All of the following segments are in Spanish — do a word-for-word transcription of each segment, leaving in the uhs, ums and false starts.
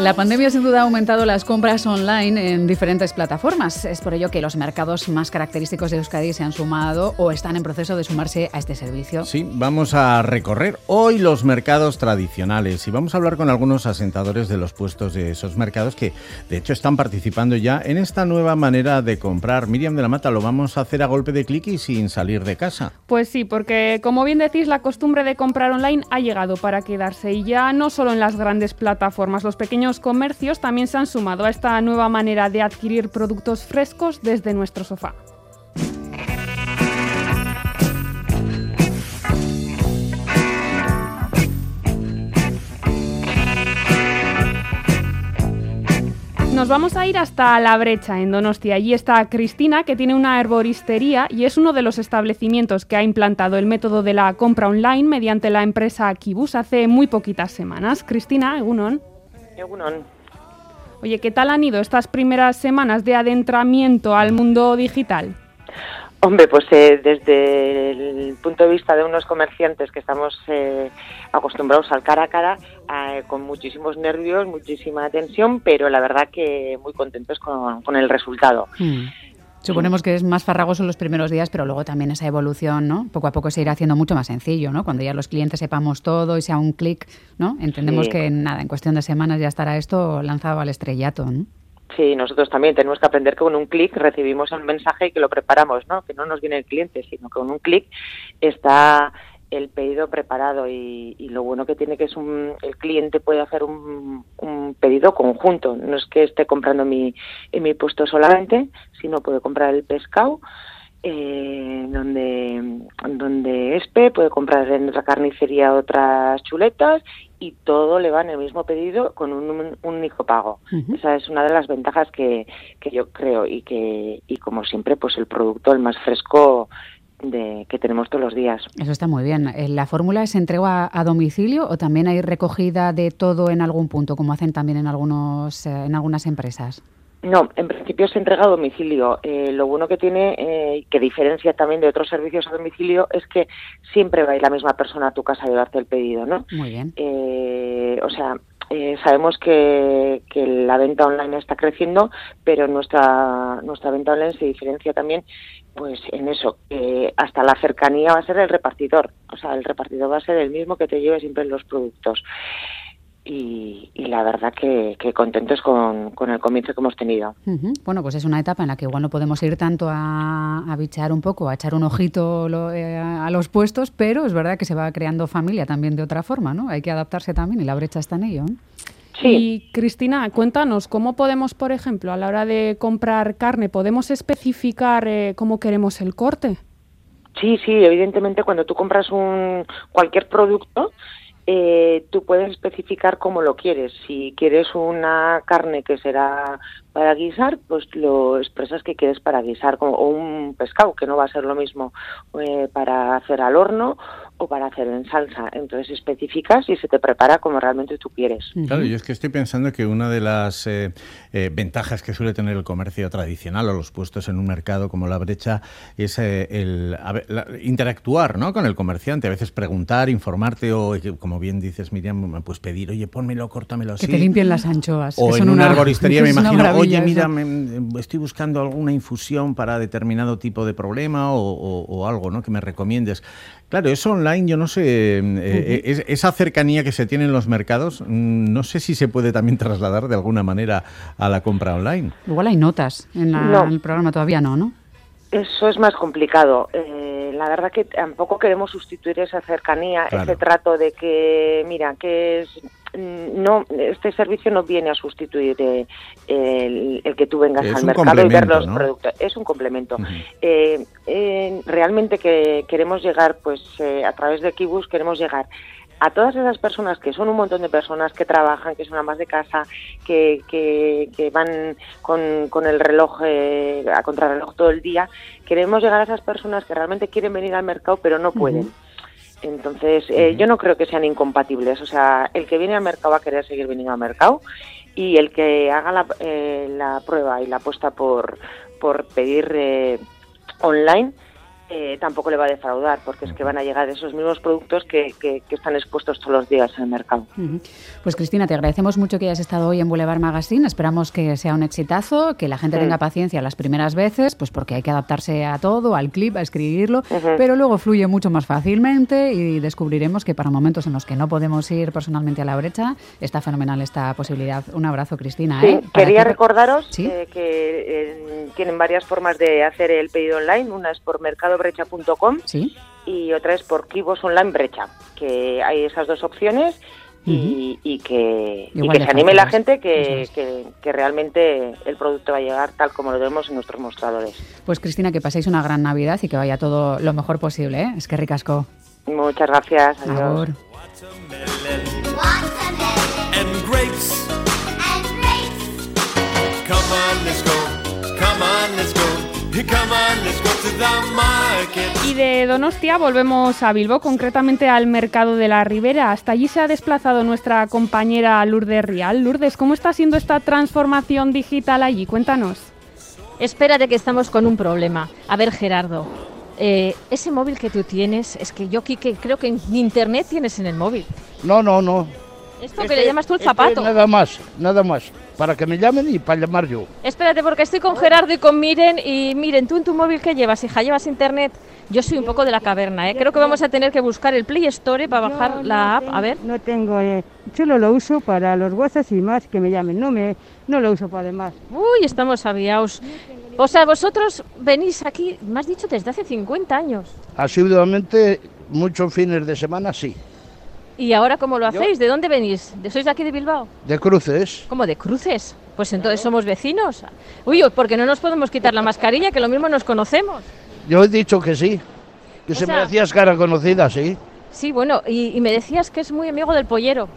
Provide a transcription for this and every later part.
La pandemia sin duda ha aumentado las compras online en diferentes plataformas. Es por ello que los mercados más característicos de Euskadi se han sumado o están en proceso de sumarse a este servicio. Sí, vamos a recorrer hoy los mercados tradicionales y vamos a hablar con algunos asentadores de los puestos de esos mercados que de hecho están participando ya en esta nueva manera de comprar. Miriam de la Mata, lo vamos a hacer a golpe de clic y sin salir de casa. Pues sí, porque como bien decís, la costumbre de comprar online ha llegado para quedarse y ya no solo en las grandes plataformas, los pequeños comercios también se han sumado a esta nueva manera de adquirir productos frescos desde nuestro sofá. Nos vamos a ir hasta La Brecha, en Donostia. Allí está Cristina, que tiene una herboristería y es uno de los establecimientos que ha implantado el método de la compra online mediante la empresa Kibus hace muy poquitas semanas. Cristina, egunon. Egunon. Oye, ¿qué tal han ido estas primeras semanas de adentramiento al mundo digital? Hombre, pues eh, desde el punto de vista de unos comerciantes que estamos eh, acostumbrados al cara a cara, eh, con muchísimos nervios, muchísima tensión, pero la verdad que muy contentos con, con el resultado. Hmm. Suponemos que es más farragoso los primeros días, pero luego también esa evolución, ¿no? Poco a poco se irá haciendo mucho más sencillo, ¿no? Cuando ya los clientes sepamos todo y sea un clic, ¿no? Entendemos sí. que nada, en cuestión de semanas ya estará esto lanzado al estrellato, ¿no? Sí, nosotros también tenemos que aprender que con un clic recibimos el mensaje y que lo preparamos, ¿no? Que no nos viene el cliente, sino que con un clic está el pedido preparado y, y lo bueno que tiene que es un, el cliente puede hacer un, un pedido conjunto, no es que esté comprando en mi, en mi puesto solamente, sino puede comprar el pescado eh, donde, donde espe, puede comprar en otra carnicería otras chuletas y todo le va en el mismo pedido con un, un único pago. Uh-huh. Esa es una de las ventajas que, que yo creo y que y como siempre pues el producto el más fresco de que tenemos todos los días. Eso está muy bien. ¿La fórmula es entrega a domicilio o también hay recogida de todo en algún punto, como hacen también en algunos eh, en algunas empresas? No, en principio se entrega a domicilio. Eh, lo bueno que tiene, eh, que diferencia también de otros servicios a domicilio, es que siempre va a ir la misma persona a tu casa a llevarte el pedido, ¿no? Muy bien. Eh, o sea, eh, sabemos que, que la venta online está creciendo, pero nuestra nuestra venta online se diferencia también pues en eso, eh, hasta la cercanía va a ser el repartidor. O sea, el repartidor va a ser el mismo que te lleve siempre los productos. Y, y la verdad que, que contentos con, con el comienzo que hemos tenido. Uh-huh. Bueno, pues es una etapa en la que igual no podemos ir tanto a, a bichear un poco, a echar un ojito lo, eh, a los puestos, pero es verdad que se va creando familia también de otra forma, ¿no? Hay que adaptarse también y La Brecha está en ello, ¿no? Sí. Y Cristina, cuéntanos, ¿cómo podemos, por ejemplo, a la hora de comprar carne, podemos especificar eh, cómo queremos el corte? Sí, sí, evidentemente cuando tú compras un cualquier producto, Eh, tú puedes especificar cómo lo quieres. Si quieres una carne que será para guisar, pues lo expresas que quieres para guisar, como, o un pescado, que no va a ser lo mismo eh, para hacer al horno o para hacer en salsa. Entonces especificas y se te prepara como realmente tú quieres. Claro, yo es que estoy pensando que una de las eh, eh, ventajas que suele tener el comercio tradicional o los puestos en un mercado como La Brecha es eh, el a ver, la, interactuar, ¿no?, con el comerciante, a veces preguntar, informarte o, como bien dices, Miriam, pues pedir, oye, pónmelo, córtamelo así. Que te limpien las anchoas. O en una, una herboristería me imagino, oye, mira, me, estoy buscando alguna infusión para determinado tipo de problema o, o, o algo, ¿no?, que me recomiendes. Claro, eso online, yo no sé, eh, uh-huh. es, esa cercanía que se tiene en los mercados, no sé si se puede también trasladar de alguna manera a la compra online. Igual hay notas en, la, no. en el programa, todavía no, ¿no? Eso es más complicado. Eh, la verdad que tampoco queremos sustituir esa cercanía, claro. Ese trato de que, mira, que es... No, este servicio no viene a sustituir eh, el, el que tú vengas es al mercado y ver los ¿no? productos. Es un complemento. Uh-huh. Eh, eh, realmente que queremos llegar, pues eh, a través de Kibus queremos llegar a todas esas personas que son un montón de personas que trabajan, que son amas de casa, que, que, que van con, con el reloj, eh, a contrarreloj todo el día. Queremos llegar a esas personas que realmente quieren venir al mercado pero no pueden. Uh-huh. Entonces, eh, uh-huh. yo no creo que sean incompatibles. O sea, el que viene al mercado va a querer seguir viniendo al mercado y el que haga la, eh, la prueba y la apuesta por, por pedir eh, online eh, tampoco le va a defraudar, porque es que van a llegar esos mismos productos que, que, que están expuestos todos los días en el mercado. Uh-huh. Pues Cristina, te agradecemos mucho que hayas estado hoy en Boulevard Magazine. Esperamos que sea un exitazo, que la gente sí. tenga paciencia las primeras veces, pues porque hay que adaptarse a todo, al clip, a escribirlo, uh-huh. pero luego fluye mucho más fácilmente y descubriremos que para momentos en los que no podemos ir personalmente a la brecha, está fenomenal esta posibilidad. Un abrazo, Cristina. Sí, ¿eh? quería que... recordaros ¿Sí? eh, que eh, tienen varias formas de hacer el pedido online. Una es por mercado brecha punto com ¿Sí? y otra es por Kibos Online Brecha, que hay esas dos opciones y, uh-huh. y que, y que se anime la gente que, que, que realmente el producto va a llegar tal como lo tenemos en nuestros mostradores. Pues Cristina, que paséis una gran Navidad y que vaya todo lo mejor posible, ¿eh? Es que ricasco. Muchas gracias. Adiós. Ahora. Y de Donostia volvemos a Bilbao, concretamente al Mercado de la Ribera. Hasta allí se ha desplazado nuestra compañera Lourdes Rial. Lourdes, ¿cómo está siendo esta transformación digital allí? Cuéntanos. Espérate que estamos con un problema. A ver, Gerardo, eh, ese móvil que tú tienes, es que yo, Quique, creo que ni internet tienes en el móvil. No, no, no. Esto este, que le llamas tú el zapato. Este nada más, nada más. Para que me llamen y para llamar yo. Espérate, porque estoy con Gerardo y con Miren. Y Miren, ¿tú en tu móvil qué llevas, hija? ¿Llevas internet? Yo soy un poco de la caverna, ¿eh? Creo que vamos a tener que buscar el Play Store para bajar la app. A ver. No tengo, eh, solo lo uso para los WhatsApp y más que me llamen. No me, no lo uso para demás. Uy, estamos aviados. O sea, vosotros venís aquí, me has dicho, desde hace cincuenta años. Asiduamente, muchos fines de semana, sí. ¿Y ahora cómo lo hacéis? ¿De dónde venís? ¿De sois de aquí de Bilbao? De Cruces. ¿Cómo de Cruces? Pues entonces somos vecinos. Uy, porque no nos podemos quitar la mascarilla, que lo mismo nos conocemos. Yo he dicho que sí, que o se sea, me hacías cara conocida, sí. Sí, bueno, y, y me decías que es muy amigo del pollero.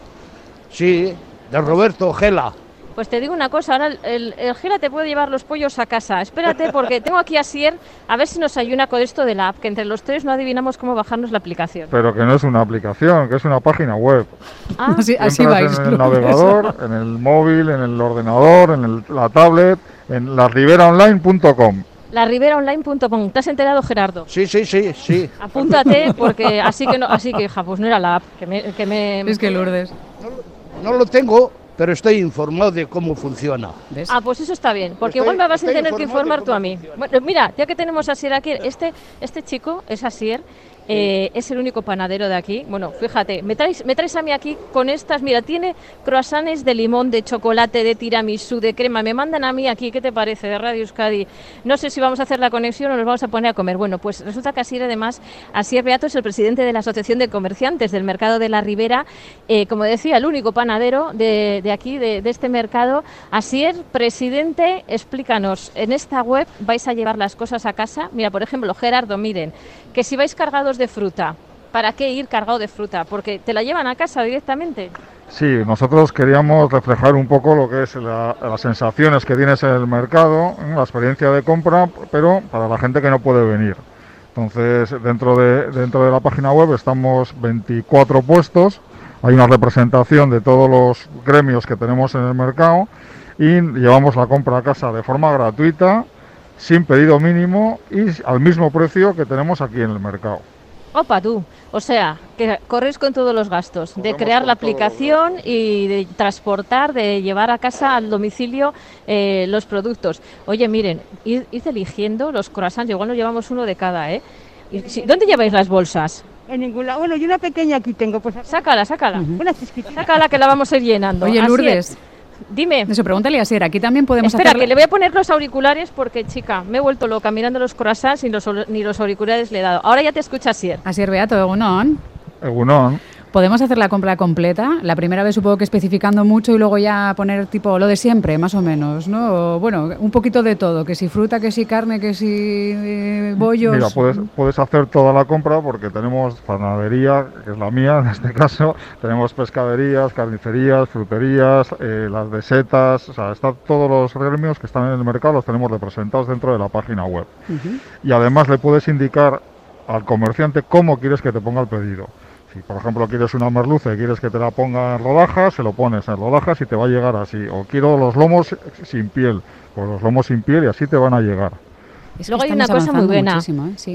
Sí, de Roberto Gela. Pues te digo una cosa, ahora el, el, el Gela te puede llevar los pollos a casa. Espérate, porque tengo aquí a Sier, a ver si nos ayuda con esto de la app, que entre los tres no adivinamos cómo bajarnos la aplicación. Pero que no es una aplicación, que es una página web. Ah, así, así vais. En el navegador, en el móvil, en el ordenador, en el, la tablet, en la ribera online punto com. la ribera online punto com. ¿Te has enterado, Gerardo? Sí, sí, sí, sí. Apúntate, porque así que no, así que hija, pues no era la app. Que me, que me... Es que Lourdes. No, no lo tengo, pero estoy informado de cómo funciona. ¿Ves? Ah, pues eso está bien, porque estoy, igual me vas a tener que informar tú a mí. Funciona. Bueno, mira, ya que tenemos a Asier aquí, este, este chico es Asier. Eh, es el único panadero de aquí. Bueno, fíjate, me traes, me traes a mí aquí con estas, mira, tiene croissants de limón, de chocolate, de tiramisú, de crema, me mandan a mí aquí, ¿qué te parece? De Radio Euskadi. No sé si vamos a hacer la conexión o nos vamos a poner a comer. Bueno, pues resulta que Asier, además, Asier Beato es el presidente de la Asociación de Comerciantes del Mercado de la Ribera, eh, como decía, el único panadero de, de aquí, de, de este mercado. Asier, presidente, explícanos, en esta web vais a llevar las cosas a casa. Mira, por ejemplo, Gerardo, miren, que si vais cargados de fruta, ¿para qué ir cargado de fruta? Porque te la llevan a casa directamente. Sí, nosotros queríamos reflejar un poco lo que es la, las sensaciones que tienes en el mercado, la experiencia de compra, pero para la gente que no puede venir. Entonces, dentro de, dentro de la página web estamos veinticuatro puestos, hay una representación de todos los gremios que tenemos en el mercado y llevamos la compra a casa de forma gratuita, sin pedido mínimo y al mismo precio que tenemos aquí en el mercado. Opa, tú. O sea, que corréis con todos los gastos, Corremos de crear la aplicación y de transportar, de llevar a casa al domicilio eh, los productos. Oye, miren, id, id eligiendo los croissants, igual nos llevamos uno de cada, ¿eh? Y, si, ¿dónde lleváis las bolsas? En ningún lado. Bueno, yo una pequeña aquí tengo. Pues sácala, sácala. Uh-huh. Una chiquitita. Sácala que la vamos a ir llenando. Oye, Lourdes. Dime. Eso, pregúntale a Asier, aquí también podemos Espera, hacer... que le voy a poner los auriculares porque, chica, me he vuelto loca mirando los croissants y los, ni los auriculares le he dado. Ahora ya te escucha Asier. Asier Beato, egunon. Egunon. ¿Podemos hacer la compra completa? La primera vez supongo que especificando mucho y luego ya poner tipo lo de siempre, más o menos, ¿no? O, bueno, un poquito de todo, que si fruta, que si carne, que si eh, bollos... Mira, puedes, puedes hacer toda la compra porque tenemos panadería, que es la mía en este caso, tenemos pescaderías, carnicerías, fruterías, eh, las de setas, o sea, están todos los gremios que están en el mercado, los tenemos representados dentro de la página web. Uh-huh. Y además le puedes indicar al comerciante cómo quieres que te ponga el pedido. Si, por ejemplo, quieres una merluza y quieres que te la ponga en rodajas, se lo pones en rodajas y te va a llegar así. O quiero los lomos sin piel, pues los lomos sin piel y así te van a llegar. Es Luego hay una cosa muy buena. ¿eh? Sí.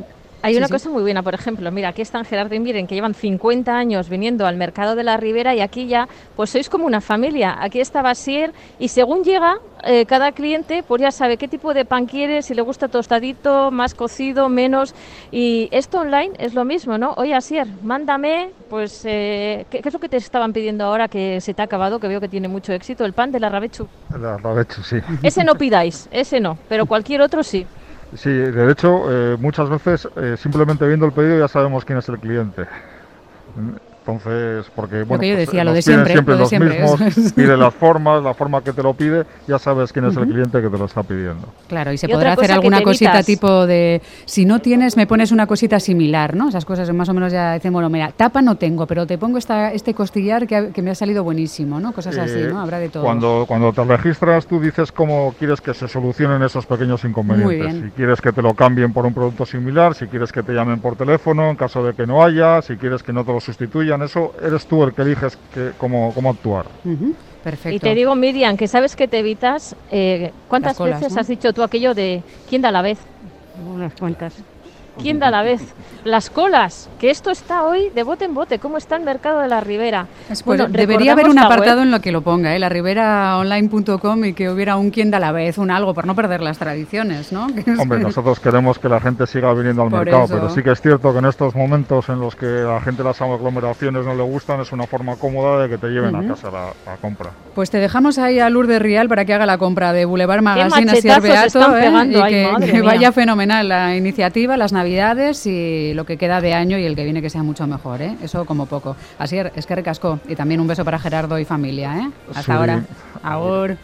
Hay sí, una sí. cosa muy buena, por ejemplo, mira, aquí están Gerardo y Miren, que llevan cincuenta años viniendo al mercado de la Ribera y aquí ya, pues sois como una familia. Aquí está Basier y según llega, eh, cada cliente pues ya sabe qué tipo de pan quiere, si le gusta tostadito, más cocido, menos. Y esto online es lo mismo, ¿no? Oye, Asier, mándame, pues, eh, ¿qué, ¿qué es lo que te estaban pidiendo ahora que se te ha acabado, que veo que tiene mucho éxito? El pan de la Rabechu. La Rabechu, sí. Ese no pidáis, ese no, pero cualquier otro sí. Sí, de hecho, eh, muchas veces eh, simplemente viendo el pedido ya sabemos quién es el cliente. Entonces, porque bueno, lo que yo pues, decía, nos lo de piden siempre, siempre lo de los siempre, mismos, es. pide las formas, la forma que te lo pide, ya sabes quién es uh-huh. el cliente que te lo está pidiendo. Claro, y se y podrá hacer alguna cosita evitas. tipo de, si no tienes, me pones una cosita similar, ¿no? Esas cosas más o menos ya dicen, bueno, mira, tapa no tengo, pero te pongo esta, este costillar que, ha, que me ha salido buenísimo, ¿no? Cosas así, Eh, ¿no? Habrá de todo. Cuando, cuando te registras, tú dices cómo quieres que se solucionen esos pequeños inconvenientes. Si quieres que te lo cambien por un producto similar, si quieres que te llamen por teléfono en caso de que no haya, si quieres que no te lo sustituyan, eso eres tú el que eliges que, cómo, cómo actuar. Uh-huh. Perfecto. Y te digo, Miriam, que sabes que te evitas, eh, ¿cuántas colas, veces ¿no? has dicho tú aquello de quién da la vez? Unas cuantas. ¿Quién da la vez? Las colas, que esto está hoy de bote en bote. ¿Cómo está el mercado de la Ribera? Pues Bueno, debería haber un la apartado web. en lo que lo ponga, ¿eh? la ribera online punto com, y que hubiera un quien da la vez, un algo, por no perder las tradiciones, ¿no? Hombre, nosotros queremos que la gente siga viniendo al Por mercado, eso. pero sí que es cierto que en estos momentos en los que a la gente las aglomeraciones no le gustan, es una forma cómoda de que te lleven Uh-huh. a casa la, la compra. Pues te dejamos ahí a Lourdes Rial para que haga la compra de Boulevard Magazine a Sier machetazos Beato, están ¿eh? pegando, y ay, que, madre que mía. vaya fenomenal la iniciativa, las navidades y lo que queda de año y el que viene que sea mucho mejor, ¿eh? Eso como poco. Asier, es que recascó. Y también un beso para Gerardo y familia, ¿eh? Hasta Sí. ahora. Agur.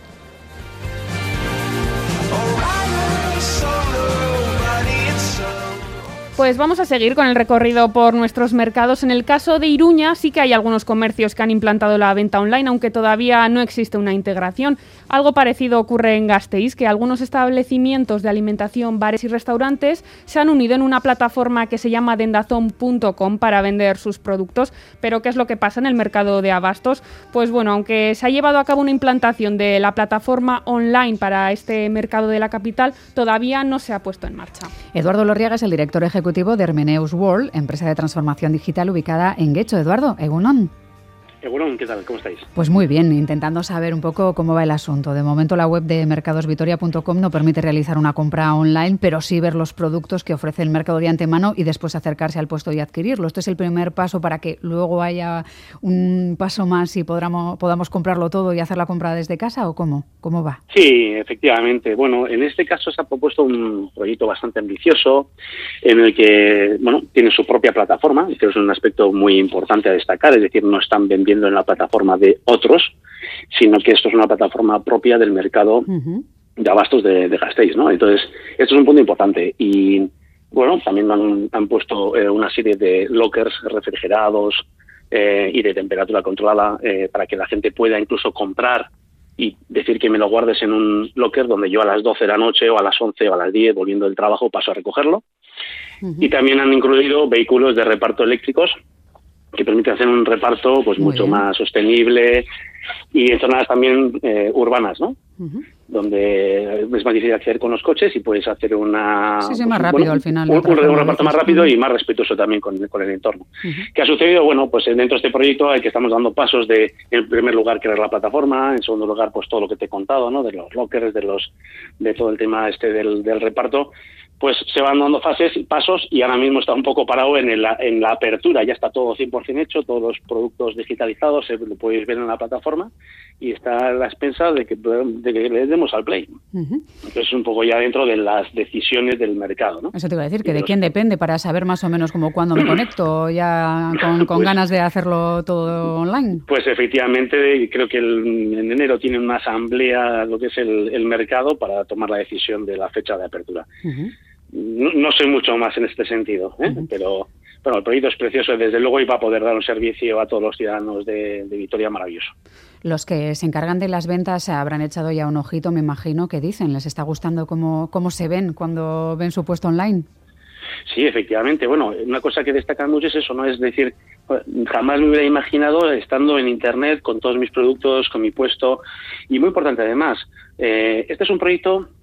Pues vamos a seguir con el recorrido por nuestros mercados. En el caso de Iruña sí que hay algunos comercios que han implantado la venta online, aunque todavía no existe una integración. Algo parecido ocurre en Gasteiz, que algunos establecimientos de alimentación, bares y restaurantes se han unido en una plataforma que se llama dendazón punto com para vender sus productos. Pero ¿qué es lo que pasa en el mercado de abastos? Pues bueno, aunque se ha llevado a cabo una implantación de la plataforma online para este mercado de la capital, todavía no se ha puesto en marcha. Eduardo Lorriaga es el director ejecutivo de Hermeneus World, empresa de transformación digital ubicada en Guecho. Eduardo, egunon. Egunon, ¿qué tal? ¿Cómo estáis? Pues muy bien, intentando saber un poco cómo va el asunto. De momento la web de mercados vitoria punto com no permite realizar una compra online, pero sí ver los productos que ofrece el mercado de antemano y después acercarse al puesto y adquirirlo. ¿Esto es el primer paso para que luego haya un paso más y podamos, podamos comprarlo todo y hacer la compra desde casa, o cómo? ¿Cómo va? Sí, efectivamente. Bueno, en este caso se ha propuesto un proyecto bastante ambicioso en el que, bueno, tiene su propia plataforma, que es un aspecto muy importante a destacar, es decir, no están vendiendo en la plataforma de otros, sino que esto es una plataforma propia del mercado uh-huh. de abastos de, de Gasteiz, ¿no? Entonces, esto es un punto importante. Y, bueno, también han, han puesto eh, una serie de lockers refrigerados eh, y de temperatura controlada eh, para que la gente pueda incluso comprar y decir que me lo guardes en un locker donde yo a las doce de la noche o a las once o a las diez, volviendo del trabajo, paso a recogerlo. Uh-huh. Y también han incluido vehículos de reparto eléctricos que permite hacer un reparto pues mucho más sostenible y en zonas también eh, urbanas, ¿no? Uh-huh. Donde es más difícil acceder con los coches y puedes hacer una... Sí, sí, más rápido bueno, al final. Un, un, un reparto más rápido y más respetuoso también con, con el entorno. Uh-huh. ¿Qué ha sucedido? Bueno, pues dentro de este proyecto hay que estamos dando pasos de, en primer lugar, crear la plataforma, en segundo lugar, pues todo lo que te he contado, ¿no? De los lockers, de los de todo el tema este del, del reparto. Pues se van dando fases y pasos y ahora mismo está un poco parado en, el, en la apertura. Ya está todo cien por ciento hecho, todos los productos digitalizados, se lo podéis ver en la plataforma y está a la expensa de que, de que le demos al play. Uh-huh. Entonces un poco ya dentro de las decisiones del mercado, ¿no? Eso te iba a decir, que de, de quién los... depende para saber más o menos como cuándo me conecto, ya con, con pues, ganas de hacerlo todo online. Pues efectivamente, creo que el, en enero tiene una asamblea, lo que es el, el mercado, para tomar la decisión de la fecha de apertura. Uh-huh. No, no sé mucho más en este sentido, ¿eh? Uh-huh. Pero bueno, el proyecto es precioso desde luego y va a poder dar un servicio a todos los ciudadanos de, de Vitoria maravilloso. Los que se encargan de las ventas habrán echado ya un ojito, me imagino. ¿Qué dicen? ¿Les está gustando cómo, cómo se ven cuando ven su puesto online? Sí, efectivamente. Bueno, una cosa que destacan mucho es eso, ¿no? Es decir, jamás me hubiera imaginado estando en Internet con todos mis productos, con mi puesto. Y muy importante además, eh, este es un proyecto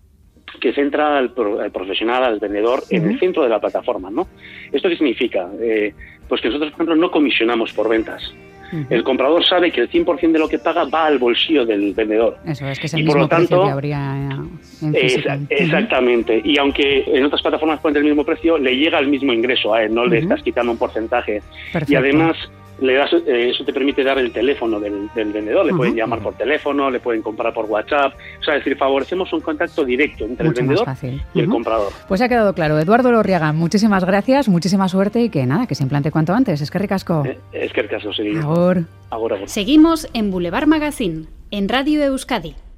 que centra al, pro, al profesional, al vendedor, uh-huh. en el centro de la plataforma, ¿no? ¿Esto qué significa? Eh, pues que nosotros, por ejemplo, no comisionamos por ventas. Uh-huh. El comprador sabe que el cien por ciento de lo que paga va al bolsillo del vendedor. Eso es, que es el y mismo por lo tanto, precio que habría en físico. Es, exactamente. Uh-huh. Y aunque en otras plataformas ponen el mismo precio, le llega el mismo ingreso a él, no uh-huh. le estás quitando un porcentaje. Perfecto. Y además, le das, eh, eso te permite dar el teléfono del, del vendedor. Le uh-huh. pueden llamar por teléfono, le pueden comprar por WhatsApp. O sea, es decir, favorecemos un contacto directo entre Mucho el vendedor y uh-huh. el comprador. Pues ha quedado claro. Eduardo Lorriaga, muchísimas gracias, muchísima suerte y que nada, que se implante cuanto antes. Eskerrik asko. Eh, Eskerrik asko, sí. Agur. Agur, agur. Seguimos en Boulevard Magazine, en Radio Euskadi.